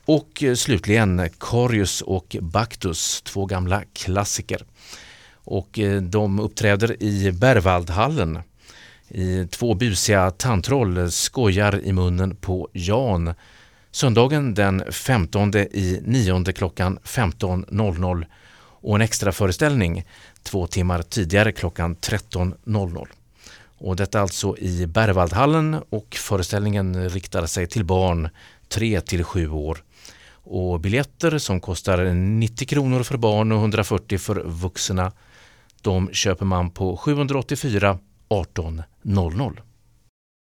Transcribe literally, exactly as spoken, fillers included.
Och slutligen Karius och Baktus, två gamla klassiker. Och de uppträder i Berwaldhallen. I två busiga tandtroll skojar i munnen på Jan. Söndagen den femtonde i nionde klockan femton noll noll och en extra föreställning två timmar tidigare klockan tretton noll noll. Och detta alltså i Berwaldhallen, och föreställningen riktar sig till barn tre till sju år. Och biljetter som kostar nittio kronor för barn och hundrafyrtio för vuxna, de köper man på sju åtta fyra arton noll noll.